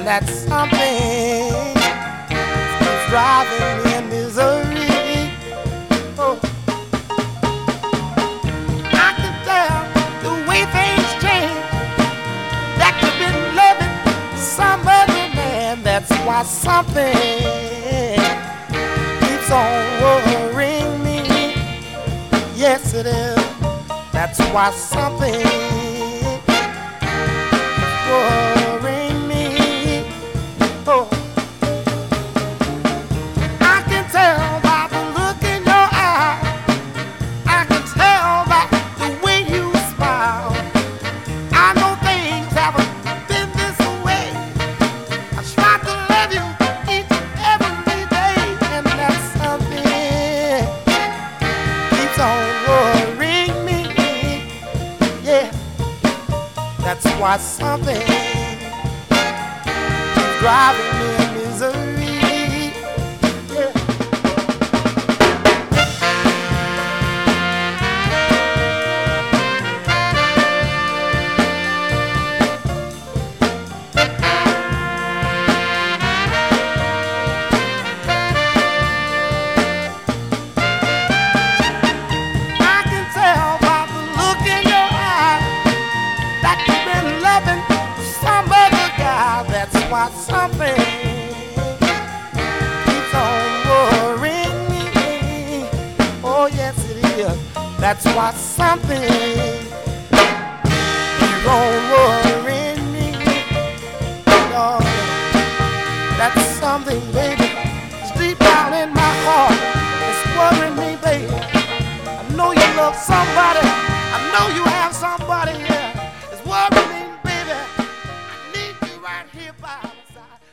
That's something that's driving me in misery. Oh, I can tell the way things change. That you've been loving some other man. That's why something keeps on worrying me. Yes, it is. That's why something worrying me. Oh, I can tell by the look in your eye. I can tell by the way you smile. I know things haven't been this way. I try to love you each and every day, and that's something keeps on worrying me. Yeah, that's why something keeps driving me in misery. Yeah. I can tell by the look in your eye that you've been loving some other guy. That's why something keeps on worrying me. Oh, yes, it is. That's why something keeps on worrying me. Oh, that's something, baby. It's deep down in my heart. It's worrying me, baby. I know you love somebody. I know you have somebody here. It's worrying me, baby. I need you right here by my side.